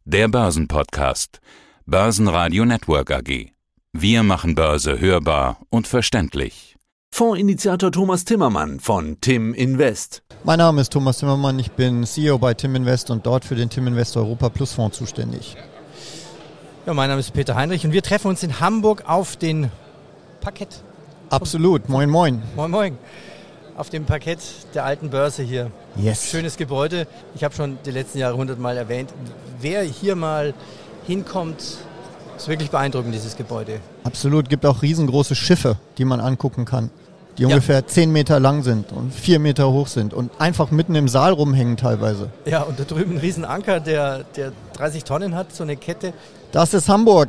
Der Börsenpodcast. Börsenradio Network AG. Wir machen Börse hörbar und verständlich. Fondsinitiator Thomas Timmermann von Tim Invest. Mein Name ist Thomas Timmermann, ich bin CEO bei Tim Invest und dort für den Tim Invest Europa Plus Fonds zuständig. Ja, mein Name ist Peter Heinrich und wir treffen uns in Hamburg auf den Parkett. Absolut, moin moin. Moin moin. Auf dem Parkett der alten Börse hier. Yes. Schönes Gebäude. Ich habe schon die letzten Jahre 100-mal erwähnt. Wer hier mal hinkommt, ist wirklich beeindruckend, dieses Gebäude. Absolut, gibt auch riesengroße Schiffe, die man angucken kann, die ungefähr 10 Meter lang sind und 4 Meter hoch sind und einfach mitten im Saal rumhängen teilweise. Ja, und da drüben ein Riesenanker, der 30 Tonnen hat, so eine Kette. Das ist Hamburg.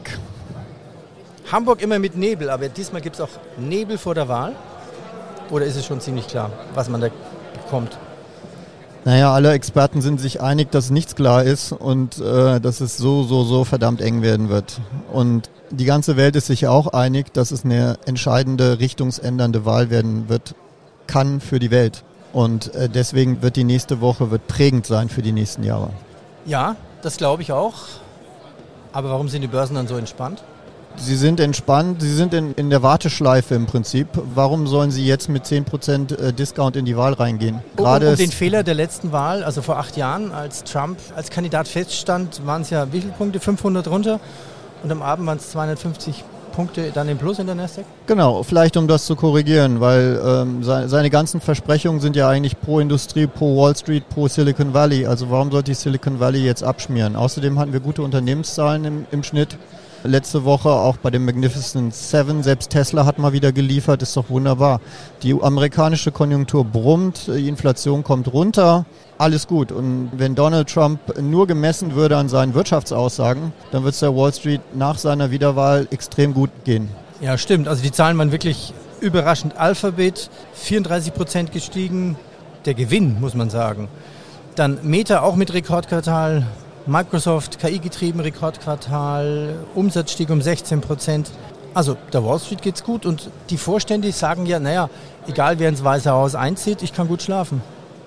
Hamburg immer mit Nebel, aber diesmal gibt es auch Nebel vor der Wahl. Oder ist es schon ziemlich klar, was man da bekommt? Naja, alle Experten sind sich einig, dass nichts klar ist und dass es so verdammt eng werden wird. Und die ganze Welt ist sich auch einig, dass es eine entscheidende, richtungsändernde Wahl werden wird, kann für die Welt. Und deswegen wird die nächste Woche prägend sein für die nächsten Jahre. Ja, das glaube ich auch. Aber warum sind die Börsen dann so entspannt? Sie sind entspannt, sie sind in der Warteschleife im Prinzip. Warum sollen sie jetzt mit 10% Discount in die Wahl reingehen? Gerade um den Fehler der letzten Wahl, also vor 8 Jahren, als Trump als Kandidat feststand, waren es ja wie viele Punkte? 500 runter und am Abend waren es 250 Punkte dann im Plus in der Nasdaq? Genau, vielleicht um das zu korrigieren, weil seine ganzen Versprechungen sind ja eigentlich pro Industrie, pro Wall Street, pro Silicon Valley. Also warum sollte die Silicon Valley jetzt abschmieren? Außerdem hatten wir gute Unternehmenszahlen im Schnitt. Letzte Woche auch bei dem Magnificent Seven, selbst Tesla hat mal wieder geliefert, ist doch wunderbar. Die amerikanische Konjunktur brummt, die Inflation kommt runter, alles gut. Und wenn Donald Trump nur gemessen würde an seinen Wirtschaftsaussagen, dann wird es der Wall Street nach seiner Wiederwahl extrem gut gehen. Ja, stimmt. Also die Zahlen waren wirklich überraschend. Alphabet 34% gestiegen, der Gewinn, muss man sagen. Dann Meta auch mit Rekordquartal. Microsoft, KI-getrieben, Rekordquartal, Umsatz stieg um 16%. Also der Wall Street geht's gut und die Vorstände sagen ja, naja, egal wer ins Weiße Haus einzieht, ich kann gut schlafen.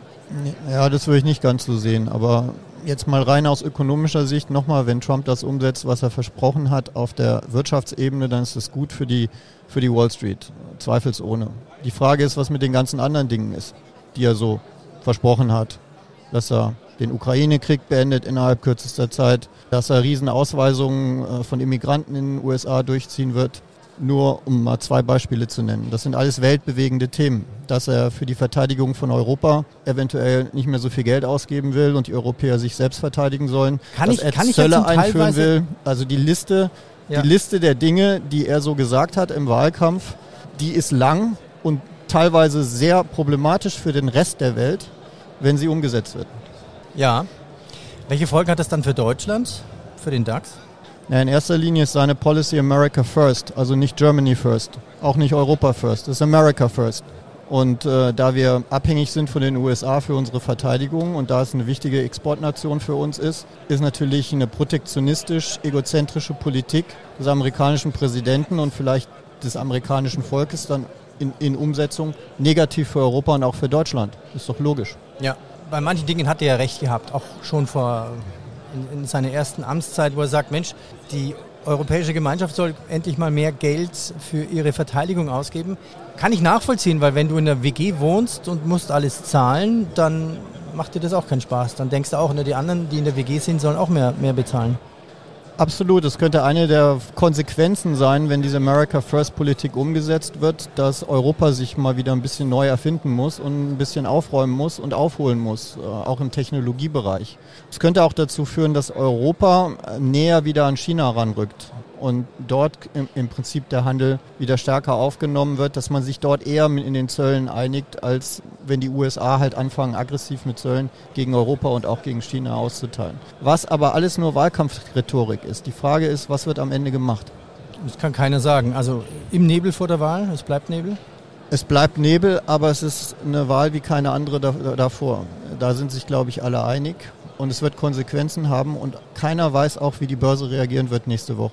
Ja, das würde ich nicht ganz so sehen, aber jetzt mal rein aus ökonomischer Sicht nochmal, wenn Trump das umsetzt, was er versprochen hat auf der Wirtschaftsebene, dann ist das gut für die Wall Street, zweifelsohne. Die Frage ist, was mit den ganzen anderen Dingen ist, die er so versprochen hat, dass er den Ukraine-Krieg beendet innerhalb kürzester Zeit, dass er Riesenausweisungen von Immigranten in den USA durchziehen wird. Nur um mal 2 Beispiele zu nennen. Das sind alles weltbewegende Themen. Dass er für die Verteidigung von Europa eventuell nicht mehr so viel Geld ausgeben will und die Europäer sich selbst verteidigen sollen. Dass er Zölle einführen will. Also die Liste der Dinge, die er so gesagt hat im Wahlkampf, die ist lang und teilweise sehr problematisch für den Rest der Welt, wenn sie umgesetzt wird. Ja. Welche Folge hat das dann für Deutschland, für den DAX? Ja, in erster Linie ist seine Policy America First, also nicht Germany First, auch nicht Europa First, es ist America First. Und da wir abhängig sind von den USA für unsere Verteidigung und da es eine wichtige Exportnation für uns ist natürlich eine protektionistisch, egozentrische Politik des amerikanischen Präsidenten und vielleicht des amerikanischen Volkes dann in Umsetzung negativ für Europa und auch für Deutschland. Ist doch logisch. Ja. Bei manchen Dingen hat er ja recht gehabt, auch schon in seiner ersten Amtszeit, wo er sagt, Mensch, die Europäische Gemeinschaft soll endlich mal mehr Geld für ihre Verteidigung ausgeben. Kann ich nachvollziehen, weil wenn du in der WG wohnst und musst alles zahlen, dann macht dir das auch keinen Spaß. Dann denkst du auch, die anderen, die in der WG sind, sollen auch mehr bezahlen. Absolut, das könnte eine der Konsequenzen sein, wenn diese America First Politik umgesetzt wird, dass Europa sich mal wieder ein bisschen neu erfinden muss und ein bisschen aufräumen muss und aufholen muss, auch im Technologiebereich. Es könnte auch dazu führen, dass Europa näher wieder an China ranrückt und dort im Prinzip der Handel wieder stärker aufgenommen wird, dass man sich dort eher in den Zöllen einigt, als wenn die USA halt anfangen, aggressiv mit Zöllen gegen Europa und auch gegen China auszuteilen. Was aber alles nur Wahlkampfrhetorik ist. Die Frage ist, was wird am Ende gemacht? Das kann keiner sagen. Also im Nebel vor der Wahl, es bleibt Nebel? Es bleibt Nebel, aber es ist eine Wahl wie keine andere davor. Da sind sich, glaube ich, alle einig und es wird Konsequenzen haben und keiner weiß auch, wie die Börse reagieren wird nächste Woche.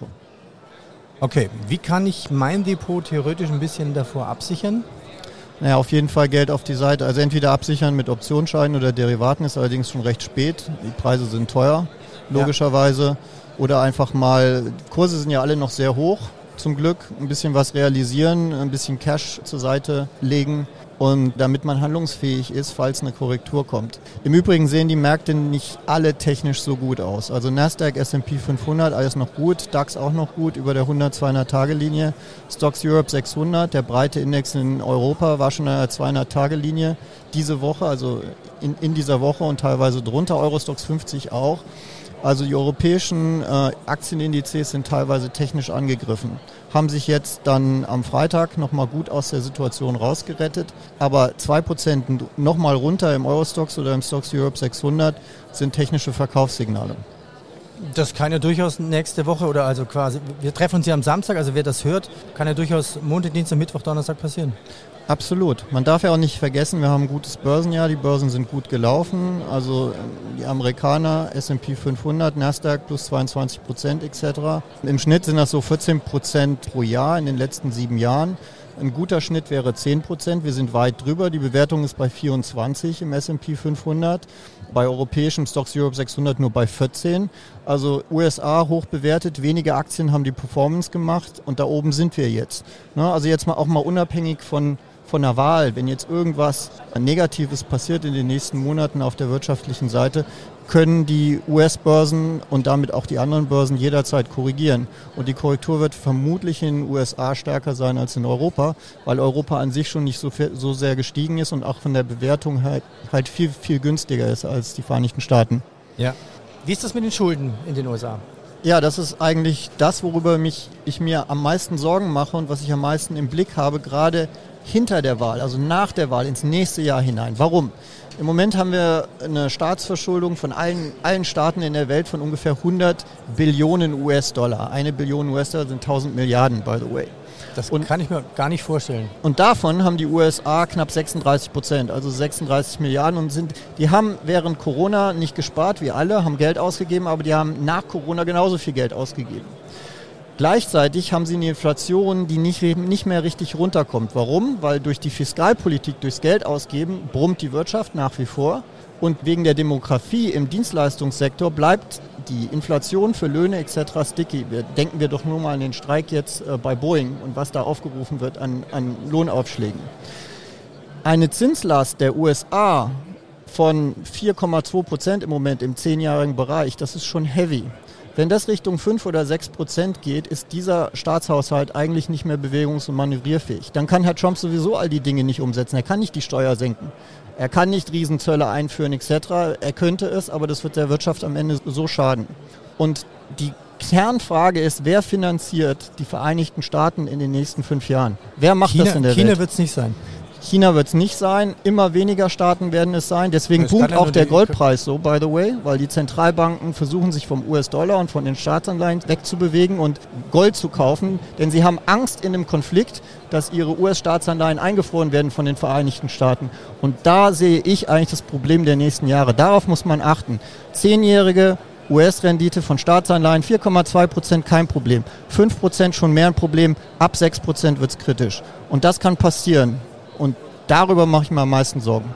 Okay, wie kann ich mein Depot theoretisch ein bisschen davor absichern? Naja, auf jeden Fall Geld auf die Seite. Also entweder absichern mit Optionsscheinen oder Derivaten, ist allerdings schon recht spät. Die Preise sind teuer. logischerweise. Oder einfach mal, Kurse sind ja alle noch sehr hoch, zum Glück. Ein bisschen was realisieren, ein bisschen Cash zur Seite legen. Und damit man handlungsfähig ist, falls eine Korrektur kommt. Im Übrigen sehen die Märkte nicht alle technisch so gut aus. Also Nasdaq, S&P 500, alles noch gut, DAX auch noch gut über der 100-200-Tage-Linie. Stocks Europe 600, der breite Index in Europa, war schon an der 200-Tage-Linie diese Woche, also in dieser Woche und teilweise drunter, Eurostoxx 50 auch. Also die europäischen Aktienindizes sind teilweise technisch angegriffen, haben sich jetzt dann am Freitag nochmal gut aus der Situation rausgerettet, aber 2% nochmal runter im Eurostoxx oder im Stocks Europe 600 sind technische Verkaufssignale. Das kann ja durchaus nächste Woche oder also quasi, wir treffen uns ja am Samstag, also wer das hört, kann ja durchaus Montag, Dienstag, Mittwoch, Donnerstag passieren. Absolut. Man darf ja auch nicht vergessen, wir haben ein gutes Börsenjahr, die Börsen sind gut gelaufen, also die Amerikaner, S&P 500, Nasdaq plus 22% etc. Im Schnitt sind das so 14% pro Jahr in den letzten 7 Jahren. Ein guter Schnitt wäre 10%, wir sind weit drüber, die Bewertung ist bei 24 im S&P 500, bei europäischem Stocks Europe 600 nur bei 14. Also USA hoch bewertet, wenige Aktien haben die Performance gemacht und da oben sind wir jetzt. Also jetzt auch mal unabhängig von der Wahl, wenn jetzt irgendwas Negatives passiert in den nächsten Monaten auf der wirtschaftlichen Seite, können die US-Börsen und damit auch die anderen Börsen jederzeit korrigieren. Und die Korrektur wird vermutlich in den USA stärker sein als in Europa, weil Europa an sich schon nicht so sehr gestiegen ist und auch von der Bewertung halt viel, viel günstiger ist als die Vereinigten Staaten. Ja. Wie ist das mit den Schulden in den USA? Ja, das ist eigentlich das, worüber ich mir am meisten Sorgen mache und was ich am meisten im Blick habe, gerade hinter der Wahl, also nach der Wahl ins nächste Jahr hinein. Warum? Im Moment haben wir eine Staatsverschuldung von allen Staaten in der Welt von ungefähr 100 Billionen US-Dollar. 1 Billion US-Dollar sind 1000 Milliarden, by the way. Das kann ich mir gar nicht vorstellen. Und davon haben die USA knapp 36%, also 36 Milliarden. Und die haben während Corona nicht gespart, wie alle, haben Geld ausgegeben, aber die haben nach Corona genauso viel Geld ausgegeben. Gleichzeitig haben sie eine Inflation, die nicht mehr richtig runterkommt. Warum? Weil durch die Fiskalpolitik, durchs Geld ausgeben, brummt die Wirtschaft nach wie vor. Und wegen der Demografie im Dienstleistungssektor bleibt die Inflation für Löhne etc. sticky. Denken wir doch nur mal an den Streik jetzt bei Boeing und was da aufgerufen wird an Lohnaufschlägen. Eine Zinslast der USA von 4,2% im Moment im 10-jährigen Bereich, das ist schon heavy. Wenn das Richtung 5 oder 6% geht, ist dieser Staatshaushalt eigentlich nicht mehr bewegungs- und manövrierfähig. Dann kann Herr Trump sowieso all die Dinge nicht umsetzen. Er kann nicht die Steuer senken. Er kann nicht Riesenzölle einführen etc. Er könnte es, aber das wird der Wirtschaft am Ende so schaden. Und die Kernfrage ist, wer finanziert die Vereinigten Staaten in den nächsten 5 Jahren? Wer macht das in der Welt? China wird es nicht sein. China wird es nicht sein, immer weniger Staaten werden es sein, deswegen boomt auch der Goldpreis so, by the way, weil die Zentralbanken versuchen sich vom US-Dollar und von den Staatsanleihen wegzubewegen und Gold zu kaufen, denn sie haben Angst in dem Konflikt, dass ihre US-Staatsanleihen eingefroren werden von den Vereinigten Staaten. Und da sehe ich eigentlich das Problem der nächsten Jahre. Darauf muss man achten. 10-jährige US-Rendite von Staatsanleihen, 4,2% kein Problem, 5% schon mehr ein Problem, ab 6% wird es kritisch. Und das kann passieren. Und darüber mache ich mir am meisten Sorgen.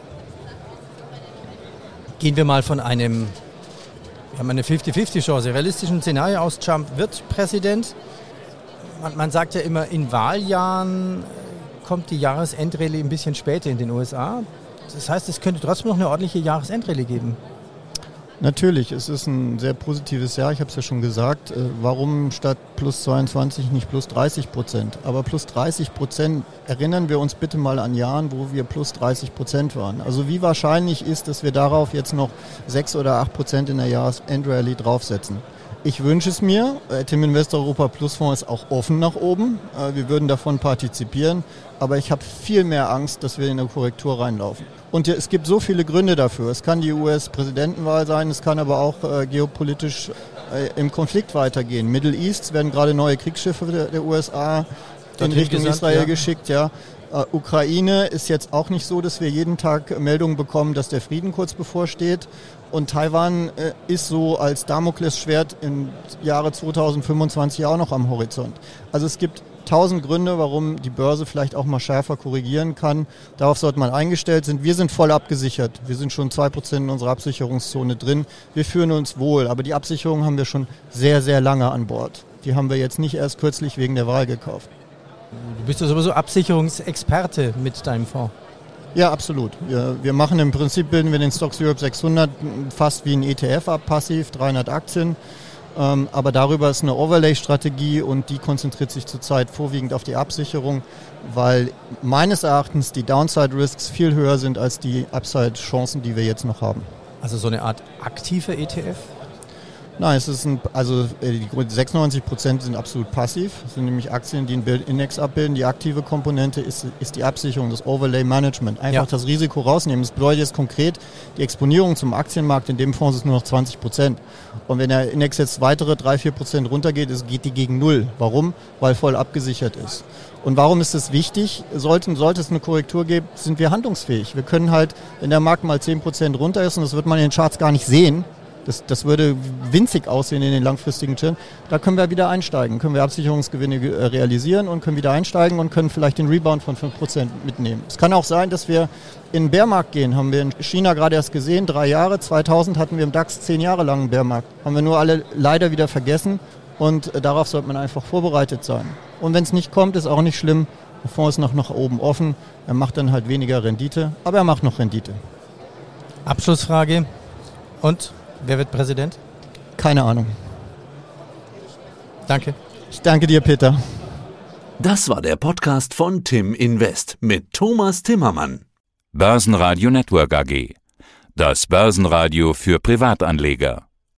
Gehen wir mal von wir haben eine 50-50-Chance, realistischen Szenario aus, Trump wird Präsident. Man sagt ja immer, in Wahljahren kommt die Jahresendrallye ein bisschen später in den USA. Das heißt, es könnte trotzdem noch eine ordentliche Jahresendrallye geben. Natürlich, es ist ein sehr positives Jahr, ich habe es ja schon gesagt. Warum statt plus 22 nicht plus 30%? Aber plus 30%, erinnern wir uns bitte mal an Jahren, wo wir plus 30% waren. Also wie wahrscheinlich ist, dass wir darauf jetzt noch 6 oder 8% in der Jahresendrallye draufsetzen? Ich wünsche es mir. Tim Invest Europa Plus Fonds ist auch offen nach oben. Wir würden davon partizipieren. Aber ich habe viel mehr Angst, dass wir in eine Korrektur reinlaufen. Und es gibt so viele Gründe dafür. Es kann die US-Präsidentenwahl sein, es kann aber auch geopolitisch im Konflikt weitergehen. Middle East werden gerade neue Kriegsschiffe der USA in Richtung Israel geschickt. Ja. Ukraine ist jetzt auch nicht so, dass wir jeden Tag Meldungen bekommen, dass der Frieden kurz bevorsteht. Und Taiwan ist so als Damoklesschwert im Jahre 2025 auch noch am Horizont. Also es gibt 1000 Gründe, warum die Börse vielleicht auch mal schärfer korrigieren kann. Darauf sollte man eingestellt sein. Wir sind voll abgesichert. Wir sind schon 2% in unserer Absicherungszone drin. Wir fühlen uns wohl, aber die Absicherung haben wir schon sehr, sehr lange an Bord. Die haben wir jetzt nicht erst kürzlich wegen der Wahl gekauft. Du bist ja sowieso Absicherungsexperte mit deinem Fonds. Ja, absolut. Wir machen im Prinzip, bilden wir den Stocks Europe 600 fast wie ein ETF ab, passiv, 300 Aktien. Aber darüber ist eine Overlay-Strategie und die konzentriert sich zurzeit vorwiegend auf die Absicherung, weil meines Erachtens die Downside-Risks viel höher sind als die Upside-Chancen, die wir jetzt noch haben. Also so eine Art aktiver ETF? Nein, die 96% sind absolut passiv. Das sind nämlich Aktien, die einen Index abbilden. Die aktive Komponente ist die Absicherung, das Overlay-Management. Einfach das Risiko rausnehmen. Das bedeutet jetzt konkret, die Exponierung zum Aktienmarkt in dem Fonds ist nur noch 20%. Und wenn der Index jetzt weitere 3-4% runtergeht, geht die gegen Null. Warum? Weil voll abgesichert ist. Und warum ist das wichtig? Sollte es eine Korrektur geben, sind wir handlungsfähig. Wir können halt, wenn der Markt mal 10% runter ist, und das wird man in den Charts gar nicht sehen, das würde winzig aussehen in den langfristigen Chillen. Da können wir wieder einsteigen, können wir Absicherungsgewinne realisieren und können wieder einsteigen und können vielleicht den Rebound von 5% mitnehmen. Es kann auch sein, dass wir in den Bärmarkt gehen. Haben wir in China gerade erst gesehen, 3 Jahre, 2000 hatten wir im DAX 10 Jahre lang einen Bärmarkt. Haben wir nur alle leider wieder vergessen und darauf sollte man einfach vorbereitet sein. Und wenn es nicht kommt, ist auch nicht schlimm. Der Fonds ist noch nach oben offen. Er macht dann halt weniger Rendite, aber er macht noch Rendite. Abschlussfrage. Und wer wird Präsident? Keine Ahnung. Danke. Ich danke dir, Peter. Das war der Podcast von Tim Invest mit Thomas Timmermann. Börsenradio Network AG. Das Börsenradio für Privatanleger.